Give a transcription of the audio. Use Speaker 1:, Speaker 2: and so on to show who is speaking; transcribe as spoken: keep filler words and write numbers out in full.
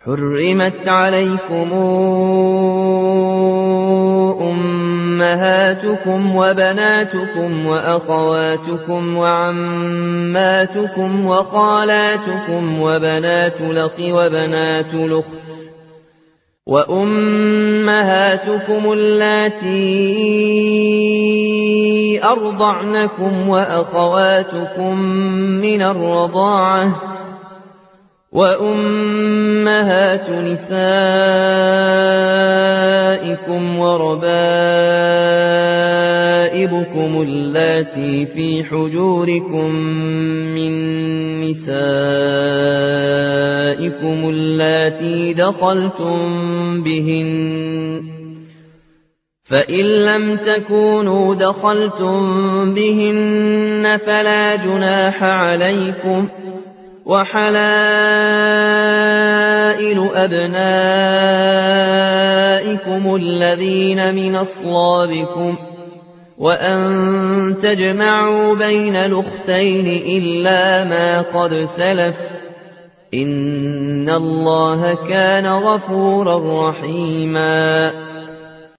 Speaker 1: حرمت عليكم أمهاتكم وبناتكم وأخواتكم وعماتكم وخالاتكم وبنات الأخ وبنات الأخت وأمهاتكم اللاتي أرضعنكم وأخواتكم من الرضاعة وأمهات نسائكم وربائبكم اللاتي في حجوركم من نسائكم اللاتي دخلتم بهن فإن لم تكونوا دخلتم بهن فلا جناح عليكم وحلائل أبنائكم الذين من أصلابكم وأن تجمعوا بين الأختين إلا ما قد سلف إن الله كان غفورا رحيما